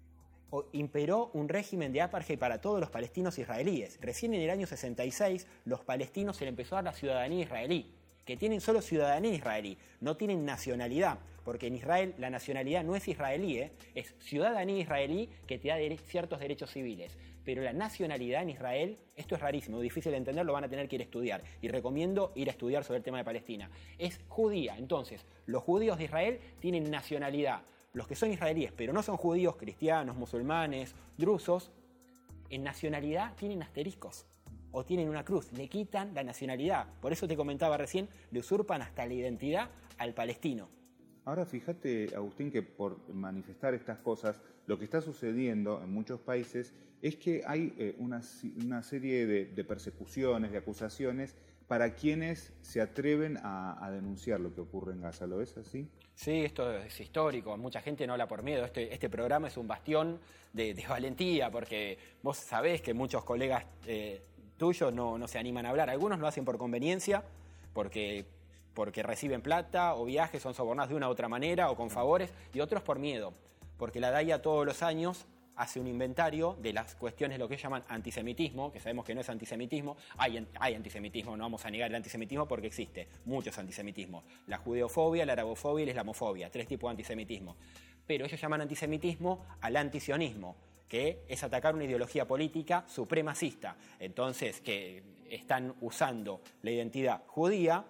imperó un régimen de apartheid para todos los palestinos israelíes. Recién en el año sesenta y seis, los palestinos se les empezó a dar la ciudadanía israelí, que tienen solo ciudadanía israelí, no tienen nacionalidad, porque en Israel la nacionalidad no es israelí, ¿eh? Es ciudadanía israelí que te da dere- ciertos derechos civiles. Pero la nacionalidad en Israel, esto es rarísimo, difícil de entender, lo van a tener que ir a estudiar. Y recomiendo ir a estudiar sobre el tema de Palestina. Es judía, entonces, los judíos de Israel tienen nacionalidad. Los que son israelíes, pero no son judíos, cristianos, musulmanes, drusos, en nacionalidad tienen asteriscos. O tienen una cruz, le quitan la nacionalidad. Por eso te comentaba recién, le usurpan hasta la identidad al palestino. Ahora fíjate, Agustín, que por manifestar estas cosas, lo que está sucediendo en muchos países es que hay eh, una, una serie de, de persecuciones, de acusaciones para quienes se atreven a, a denunciar lo que ocurre en Gaza. ¿Lo ves así? Sí, esto es histórico. Mucha gente no habla por miedo. Este, este programa es un bastión de, de valentía, porque vos sabés que muchos colegas eh, tuyos no, no se animan a hablar. Algunos lo hacen por conveniencia, porque... porque reciben plata o viajes, son sobornados de una u otra manera o con favores, y otros por miedo, porque la D A I A todos los años hace un inventario de las cuestiones, lo que llaman antisemitismo, que sabemos que no es antisemitismo, hay, hay antisemitismo, no vamos a negar el antisemitismo porque existe, muchos antisemitismos, la judeofobia, la arabofobia y la islamofobia, tres tipos de antisemitismo, pero ellos llaman antisemitismo al antisionismo, que es atacar una ideología política supremacista, entonces que están usando la identidad judía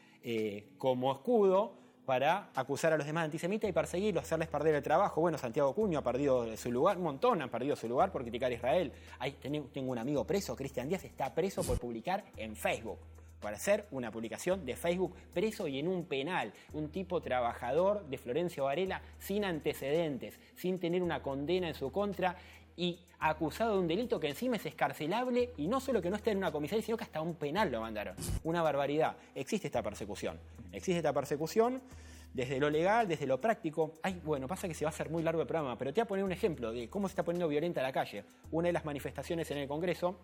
Eh, como escudo para acusar a los demás antisemitas y perseguirlos, hacerles perder el trabajo. Bueno, Santiago Cuño ha perdido su lugar, un montón han perdido su lugar por criticar a Israel. Ahí tengo un amigo preso, Cristian Díaz, está preso por publicar en Facebook, por hacer una publicación de Facebook, preso y en un penal. Un tipo trabajador de Florencio Varela sin antecedentes, sin tener una condena en su contra, y acusado de un delito que encima es escarcelable y no solo que no esté en una comisaría, sino que hasta un penal lo mandaron. Una barbaridad. Existe esta persecución. Existe esta persecución desde lo legal, desde lo práctico. Ay, bueno, pasa que se va a hacer muy largo el programa, pero te voy a poner un ejemplo de cómo se está poniendo violenta la calle. Una de las manifestaciones en el Congreso,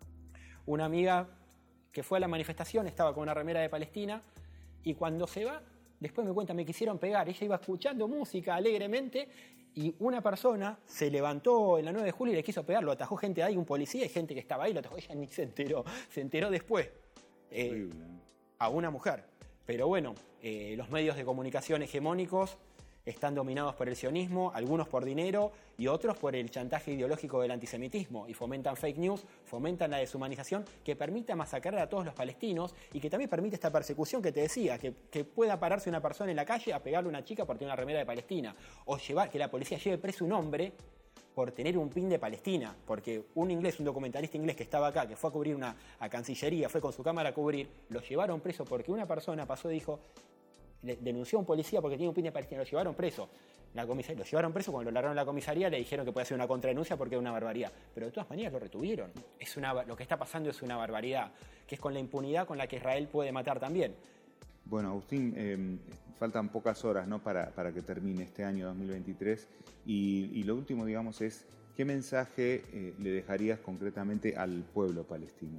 una amiga que fue a la manifestación estaba con una remera de Palestina y cuando se va, después me cuenta, me quisieron pegar. Ella iba escuchando música alegremente y una persona se levantó en la nueve de julio y le quiso pegar. Lo atajó gente ahí, un policía y gente que estaba ahí. Lo atajó, ella ni se enteró. Se enteró después. Eh, a una mujer. Pero bueno, eh, los medios de comunicación hegemónicos están dominados por el sionismo, algunos por dinero y otros por el chantaje ideológico del antisemitismo, y fomentan fake news, fomentan la deshumanización que permita masacrar a todos los palestinos y que también permite esta persecución que te decía, que, que pueda pararse una persona en la calle a pegarle a una chica por tener una remera de Palestina, o llevar que la policía lleve preso un hombre por tener un pin de Palestina, porque un inglés, un documentalista inglés que estaba acá, que fue a cubrir una a Cancillería, fue con su cámara a cubrir, lo llevaron preso porque una persona pasó y dijo, le denunció a un policía porque tenía un pin de Palestina, lo llevaron preso. La comisaría, lo llevaron preso, cuando lo largaron a la comisaría le dijeron que podía hacer una contradenuncia porque era una barbaridad. Pero de todas maneras lo retuvieron. Es una, lo que está pasando es una barbaridad, que es con la impunidad con la que Israel puede matar también. Bueno, Agustín, eh, faltan pocas horas, ¿no?, para, para que termine este año dos mil veintitrés y, y lo último, digamos, es ¿qué mensaje eh, le dejarías concretamente al pueblo palestino?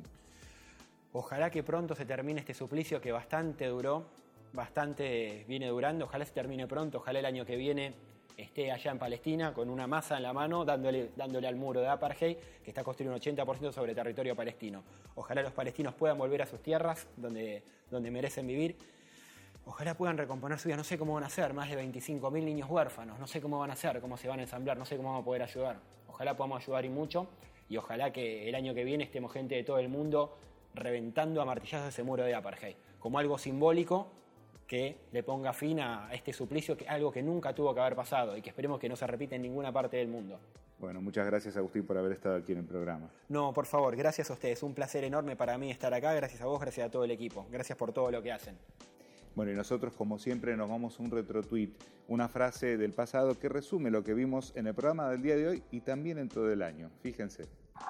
Ojalá que pronto se termine este suplicio que bastante duró, bastante viene durando, ojalá se termine pronto, ojalá el año que viene esté allá en Palestina con una masa en la mano dándole, dándole al muro de apartheid que está construido un ochenta por ciento sobre territorio palestino. Ojalá los palestinos puedan volver a sus tierras donde, donde merecen vivir. Ojalá puedan recomponer su vida, no sé cómo van a hacer, más de veinticinco mil niños huérfanos, no sé cómo van a hacer, cómo se van a ensamblar, no sé cómo vamos a poder ayudar. Ojalá podamos ayudar y mucho, y ojalá que el año que viene estemos gente de todo el mundo reventando a martillazos ese muro de apartheid, como algo simbólico que le ponga fin a este suplicio, que es algo que nunca tuvo que haber pasado y que esperemos que no se repita en ninguna parte del mundo. Bueno, muchas gracias, Agustín, por haber estado aquí en el programa. No, por favor, gracias a ustedes, un placer enorme para mí estar acá, gracias a vos, gracias a todo el equipo, gracias por todo lo que hacen. Bueno, y nosotros, como siempre, nos vamos a un retro-tweet, una frase del pasado que resume lo que vimos en el programa del día de hoy y también en todo el año. Fíjense.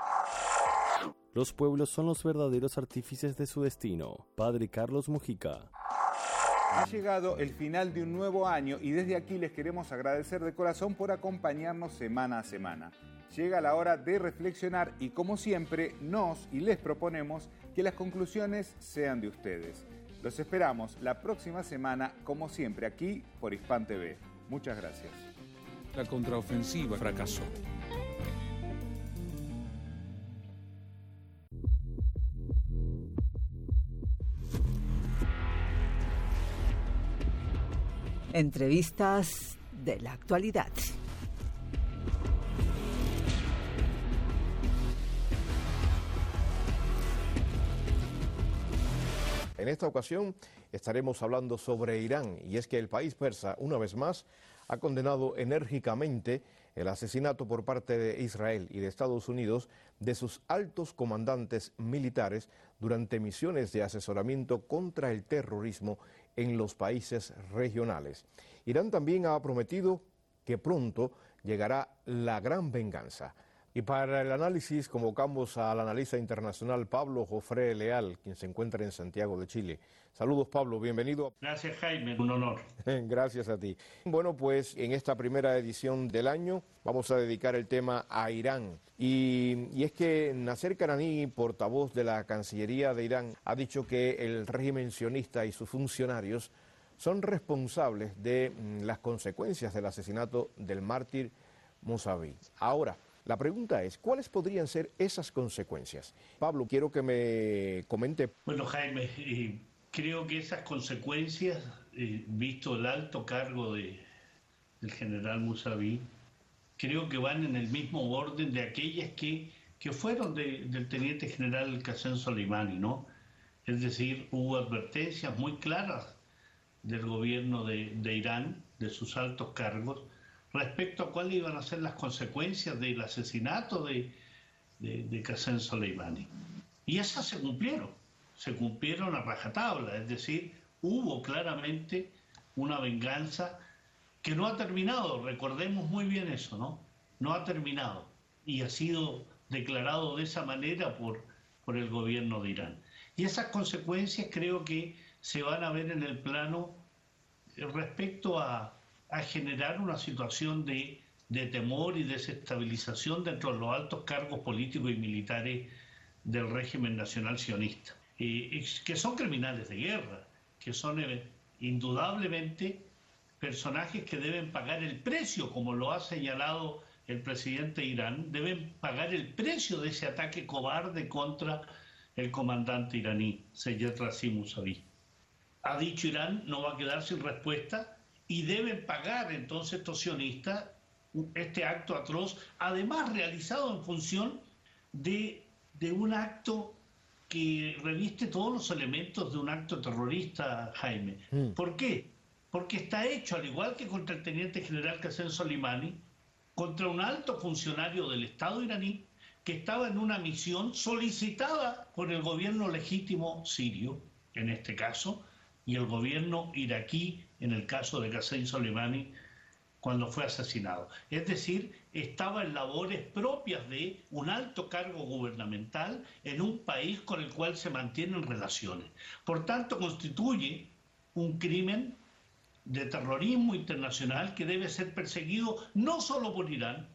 Los pueblos son los verdaderos artífices de su destino. Padre Carlos Mujica. Ha llegado el final de un nuevo año y desde aquí les queremos agradecer de corazón por acompañarnos semana a semana. Llega la hora de reflexionar y, como siempre, nos y les proponemos que las conclusiones sean de ustedes. Los esperamos la próxima semana, como siempre, aquí por Hispan T V. Muchas gracias. La contraofensiva fracasó. Entrevistas de la actualidad. En esta ocasión estaremos hablando sobre Irán, y es que el país persa, una vez más, ha condenado enérgicamente el asesinato por parte de Israel y de Estados Unidos de sus altos comandantes militares durante misiones de asesoramiento contra el terrorismo en los países regionales. Irán también ha prometido que pronto llegará la gran venganza. Y para el análisis convocamos al analista internacional Pablo Jofré Leal, quien se encuentra en Santiago de Chile. Saludos, Pablo, bienvenido. Gracias, Jaime, un honor. Gracias a ti. Bueno, pues en esta primera edición del año vamos a dedicar el tema a Irán. Y, y es que Nasser Kanani, portavoz de la Cancillería de Irán, ha dicho que el régimen sionista y sus funcionarios son responsables de mm, las consecuencias del asesinato del mártir Mousavi. Ahora, la pregunta es, ¿cuáles podrían ser esas consecuencias? Pablo, quiero que me comente. Bueno, Jaime, eh, creo que esas consecuencias, eh, visto el alto cargo de, del general Mousavi, creo que van en el mismo orden de aquellas que, que fueron de, del teniente general Qasem Soleimani, ¿no? Es decir, hubo advertencias muy claras del gobierno de, de Irán, de sus altos cargos, respecto a cuáles iban a ser las consecuencias del asesinato de, de, de Qasem Soleimani. Y esas se cumplieron, se cumplieron a rajatabla, es decir, hubo claramente una venganza que no ha terminado, recordemos muy bien eso, ¿no? No ha terminado. y ha sido declarado de esa manera por, por el gobierno de Irán. Y esas consecuencias creo que se van a ver en el plano respecto a, a generar una situación de, de temor y desestabilización dentro de los altos cargos políticos y militares del régimen nacional sionista, eh, que son criminales de guerra, que son eh, indudablemente personajes que deben pagar el precio, como lo ha señalado el presidente de Irán, deben pagar el precio de ese ataque cobarde contra el comandante iraní, Seyed Rasim Mousavi. Ha dicho Irán, no va a quedar sin respuesta y deben pagar entonces estos sionistas este acto atroz, además realizado en función de, de un acto que reviste todos los elementos de un acto terrorista, Jaime. Mm. ¿Por qué? Porque está hecho, al igual que contra el teniente general Qasem Soleimani, contra un alto funcionario del Estado iraní que estaba en una misión solicitada por el gobierno legítimo sirio, en este caso, y el gobierno iraquí, en el caso de Qasem Soleimani, cuando fue asesinado. Es decir, estaba en labores propias de un alto cargo gubernamental en un país con el cual se mantienen relaciones. Por tanto, constituye un crimen de terrorismo internacional que debe ser perseguido no solo por Irán,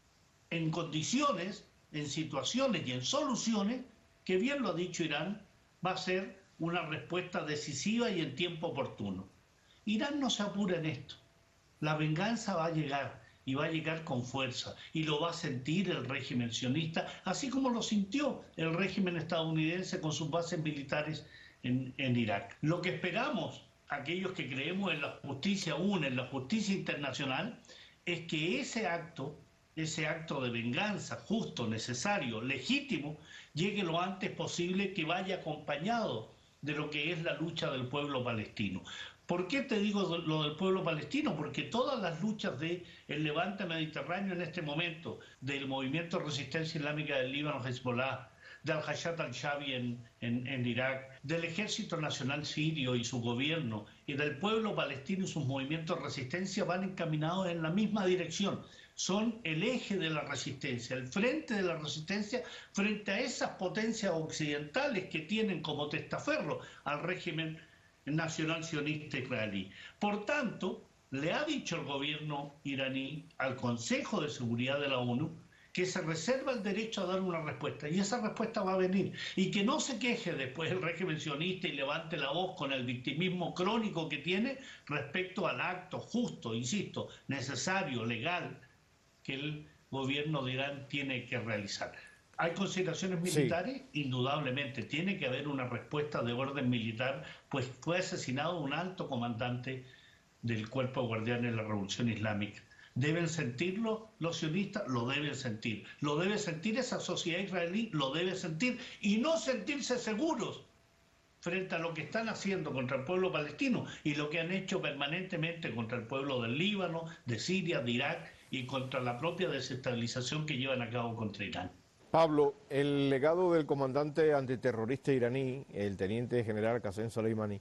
en condiciones, en situaciones y en soluciones que, bien lo ha dicho Irán, va a ser una respuesta decisiva y en tiempo oportuno. Irán no se apura en esto. La venganza va a llegar y va a llegar con fuerza y lo va a sentir el régimen sionista, así como lo sintió el régimen estadounidense con sus bases militares en, en Irak. Lo que esperamos, aquellos que creemos en la justicia una, en la justicia internacional, es que ese acto, ese acto de venganza justo, necesario, legítimo, llegue lo antes posible, que vaya acompañado de lo que es la lucha del pueblo palestino. ¿Por qué te digo lo del pueblo palestino? Porque todas las luchas del levante mediterráneo en este momento, del movimiento de resistencia islámica del Líbano, Hezbollah, del Hayat al-Shabi en, en, en Irak, del Ejército Nacional Sirio y su gobierno, y del pueblo palestino y sus movimientos de resistencia van encaminados en la misma dirección. Son el eje de la resistencia, el frente de la resistencia frente a esas potencias occidentales que tienen como testaferro al régimen nacional sionista israelí. Por tanto, le ha dicho el gobierno iraní al Consejo de Seguridad de la ONU que se reserva el derecho a dar una respuesta, y esa respuesta va a venir, y que no se queje después el régimen sionista y levante la voz con el victimismo crónico que tiene respecto al acto justo, insisto, necesario, legal, que el gobierno de Irán tiene que realizar. ¿Hay consideraciones militares? Sí. Indudablemente, tiene que haber una respuesta de orden militar, pues fue asesinado un alto comandante del Cuerpo de Guardianes de la Revolución Islámica. ¿Deben sentirlo los sionistas? Lo deben sentir. ¿Lo debe sentir esa sociedad israelí? Lo debe sentir. Y no sentirse seguros frente a lo que están haciendo contra el pueblo palestino y lo que han hecho permanentemente contra el pueblo del Líbano, de Siria, de Irak y contra la propia desestabilización que llevan a cabo contra Irán. Pablo, el legado del comandante antiterrorista iraní, el teniente general Qasem Soleimani,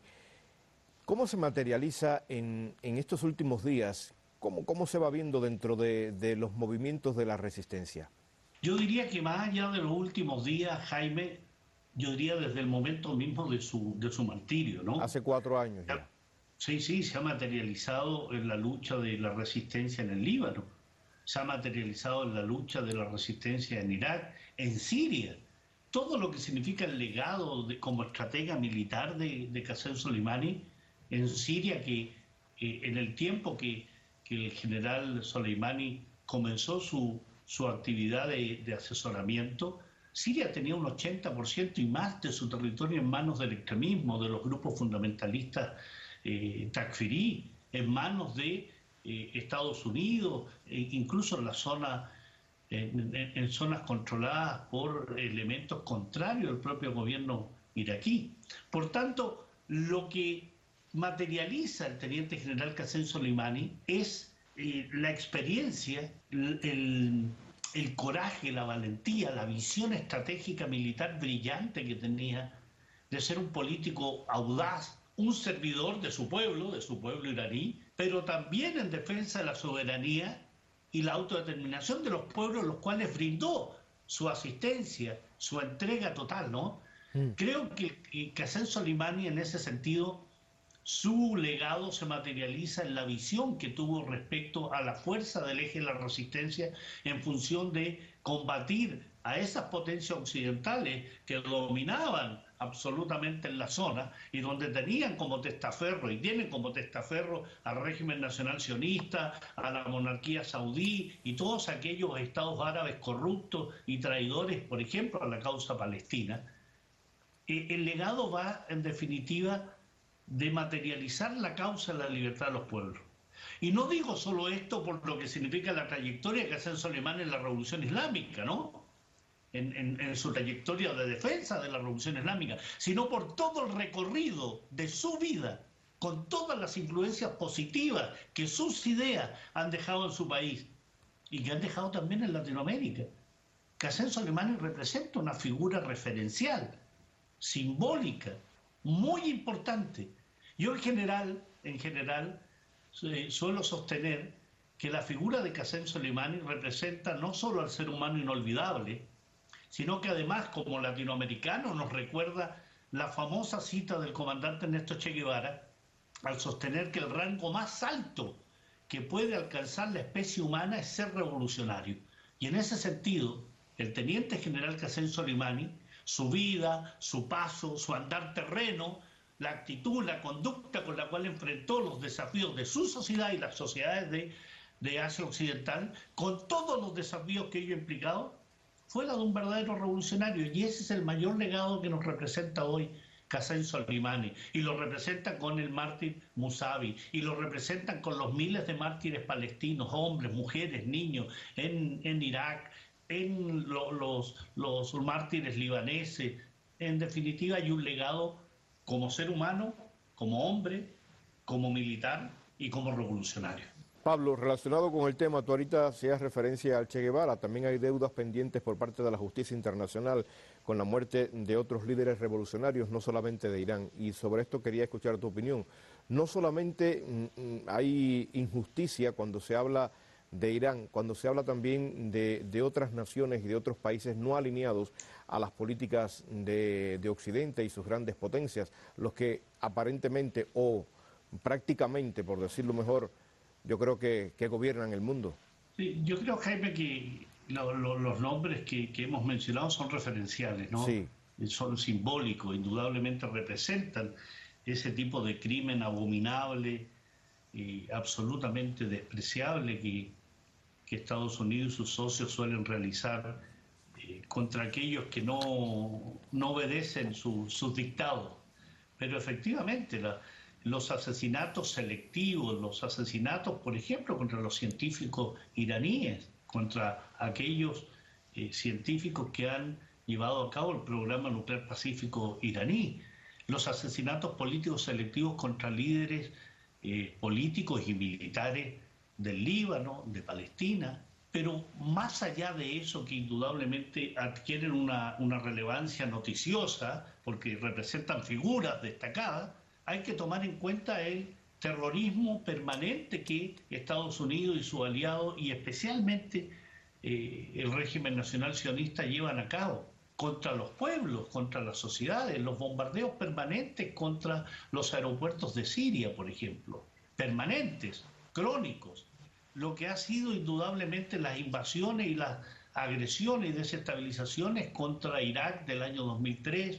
¿cómo se materializa en, en estos últimos días? ¿Cómo, cómo se va viendo dentro de, de los movimientos de la resistencia? Yo diría que más allá de los últimos días, Jaime, yo diría desde el momento mismo de su, de su martirio, ¿no? Hace cuatro años ya. Sí, sí, se ha materializado en la lucha de la resistencia en el Líbano, se ha materializado en la lucha de la resistencia en Irak, en Siria. Todo lo que significa el legado de, como estratega militar de, de Qasem Soleimani en Siria, que eh, en el tiempo que, que el general Soleimani comenzó su, su actividad de, de asesoramiento, Siria tenía un ochenta por ciento y más de su territorio en manos del extremismo, de los grupos fundamentalistas eh, takfirí, en manos de eh, Estados Unidos, eh, incluso en la zona, eh, en, en zonas controladas por elementos contrarios al propio gobierno iraquí. Por tanto, lo que materializa el teniente general Qasem Soleimani es eh, la experiencia, el, el, el coraje, la valentía, la visión estratégica militar brillante que tenía de ser un político audaz, un servidor de su pueblo, de su pueblo iraní, pero también en defensa de la soberanía y la autodeterminación de los pueblos, los cuales brindó su asistencia, su entrega total, ¿no? Mm. Creo que, que Qasem Soleimani, en ese sentido, su legado se materializa en la visión que tuvo respecto a la fuerza del eje de la resistencia en función de combatir a esas potencias occidentales que dominaban absolutamente en la zona y donde tenían como testaferro y tienen como testaferro al régimen nacional sionista, a la monarquía saudí y todos aquellos estados árabes corruptos y traidores, por ejemplo, a la causa palestina. El legado va, en definitiva, de materializar la causa de la libertad de los pueblos. Y no digo solo esto por lo que significa la trayectoria que hace Soleimani en la Revolución Islámica, ¿no? En, en, en su trayectoria de defensa de la Revolución Islámica, sino por todo el recorrido de su vida, con todas las influencias positivas que sus ideas han dejado en su país y que han dejado también en Latinoamérica. Qasem Soleimani representa una figura referencial, simbólica, muy importante. Yo en general, en general, eh, suelo sostener que la figura de Qasem Soleimani representa no solo al ser humano inolvidable, sino que además, como latinoamericano, nos recuerda la famosa cita del comandante Ernesto Che Guevara al sostener que el rango más alto que puede alcanzar la especie humana es ser revolucionario. Y en ese sentido, el teniente general Qasem Soleimani, su vida, su paso, su andar terreno, la actitud, la conducta con la cual enfrentó los desafíos de su sociedad y las sociedades de, de Asia Occidental, con todos los desafíos que ello ha implicado, fue la de un verdadero revolucionario, y ese es el mayor legado que nos representa hoy Qasem Soleimani, y lo representa con el mártir Musavi, y lo representan con los miles de mártires palestinos, hombres, mujeres, niños, en, en Irak, en lo, los, los mártires libaneses. En definitiva, hay un legado como ser humano, como hombre, como militar y como revolucionario. Pablo, relacionado con el tema, tú ahorita hacías referencia al Che Guevara, también hay deudas pendientes por parte de la justicia internacional con la muerte de otros líderes revolucionarios, no solamente de Irán, y sobre esto quería escuchar tu opinión. No solamente mm, hay injusticia cuando se habla de Irán, cuando se habla también de, de otras naciones y de otros países no alineados a las políticas de, de Occidente y sus grandes potencias, los que aparentemente o prácticamente, por decirlo mejor, yo creo que, que gobiernan el mundo. Sí, yo creo, Jaime, que lo, lo, los nombres que, que hemos mencionado son referenciales, ¿no? Sí. Son simbólicos, indudablemente representan ese tipo de crimen abominable y absolutamente despreciable que, que Estados Unidos y sus socios suelen realizar eh, contra aquellos que no, no obedecen su, sus dictados. Pero efectivamente, la los asesinatos selectivos, los asesinatos, por ejemplo, contra los científicos iraníes, contra aquellos eh, científicos que han llevado a cabo el programa nuclear pacífico iraní, los asesinatos políticos selectivos contra líderes eh, políticos y militares del Líbano, de Palestina, pero más allá de eso, que indudablemente adquieren una, una relevancia noticiosa, porque representan figuras destacadas, hay que tomar en cuenta el terrorismo permanente que Estados Unidos y sus aliados, y especialmente eh, el régimen nacional sionista, llevan a cabo contra los pueblos, contra las sociedades, los bombardeos permanentes contra los aeropuertos de Siria, por ejemplo, permanentes, crónicos, lo que ha sido indudablemente las invasiones y las agresiones y desestabilizaciones contra Irak del año dos mil tres,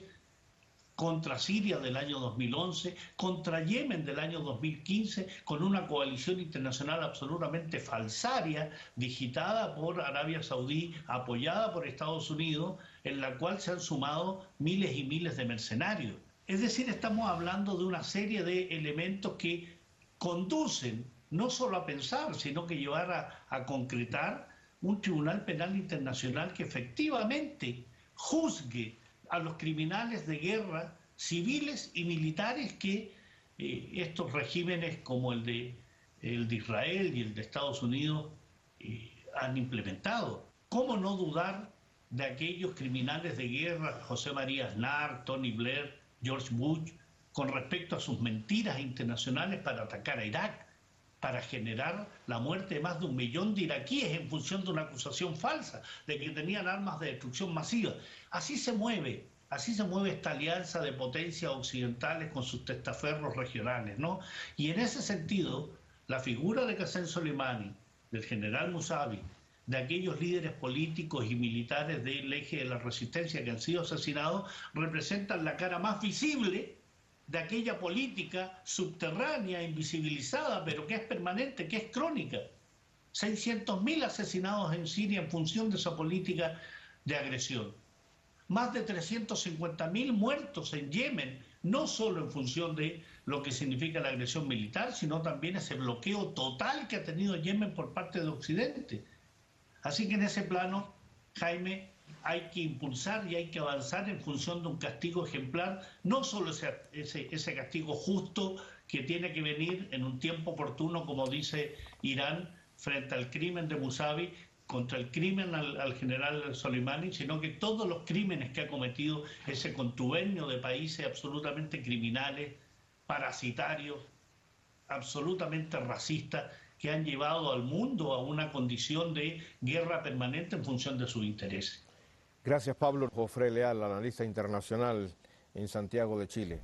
contra Siria del año dos mil once, contra Yemen del año dos mil quince, con una coalición internacional absolutamente falsaria, digitada por Arabia Saudí, apoyada por Estados Unidos, en la cual se han sumado miles y miles de mercenarios. Es decir, estamos hablando de una serie de elementos que conducen no solo a pensar, sino que llevar a, a concretar un tribunal penal internacional que efectivamente juzgue a los criminales de guerra civiles y militares que eh, estos regímenes como el de, el de Israel y el de Estados Unidos eh, han implementado. ¿Cómo no dudar de aquellos criminales de guerra, José María Aznar, Tony Blair, George Bush, con respecto a sus mentiras internacionales para atacar a Irak, para generar la muerte de más de un millón de iraquíes en función de una acusación falsa de que tenían armas de destrucción masiva. Así se mueve, así se mueve esta alianza de potencias occidentales con sus testaferros regionales, ¿no? Y en ese sentido, la figura de Qasem Soleimani, del general Musavi, de aquellos líderes políticos y militares del eje de la resistencia que han sido asesinados, representan la cara más visible de aquella política subterránea, invisibilizada, pero que es permanente, que es crónica. seiscientos mil asesinados en Siria en función de esa política de agresión. Más de trescientos cincuenta mil muertos en Yemen, no solo en función de lo que significa la agresión militar, sino también ese bloqueo total que ha tenido Yemen por parte de Occidente. Así que en ese plano, Jaime, hay que impulsar y hay que avanzar en función de un castigo ejemplar, no solo ese, ese, ese castigo justo que tiene que venir en un tiempo oportuno, como dice Irán, frente al crimen de Musavi, contra el crimen al, al general Soleimani, sino que todos los crímenes que ha cometido ese contubernio de países absolutamente criminales, parasitarios, absolutamente racistas, que han llevado al mundo a una condición de guerra permanente en función de sus intereses. Gracias, Pablo. Jofre Leal, analista internacional en Santiago de Chile.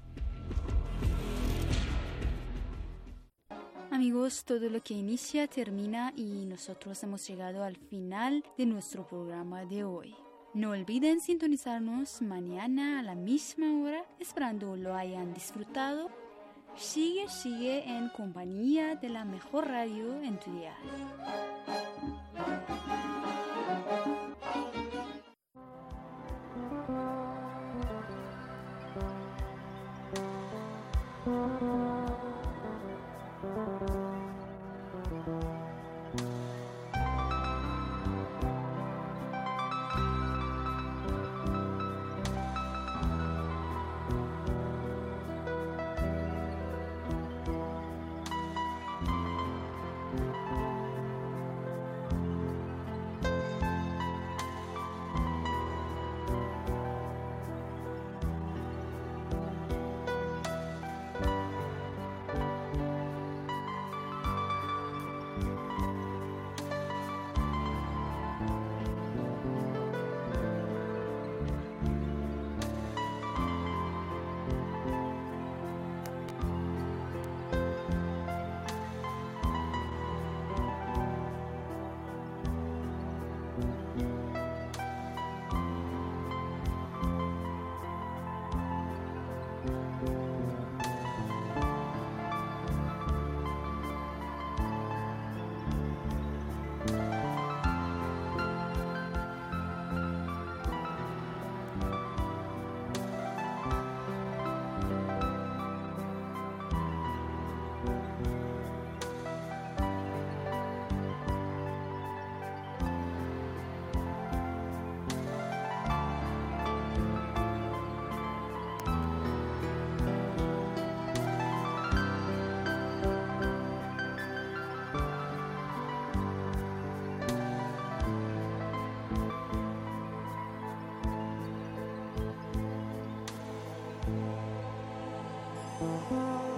Amigos, todo lo que inicia termina y nosotros hemos llegado al final de nuestro programa de hoy. No olviden sintonizarnos mañana a la misma hora, esperando lo hayan disfrutado. Sigue, sigue en compañía de la mejor radio en tu día. Thank you.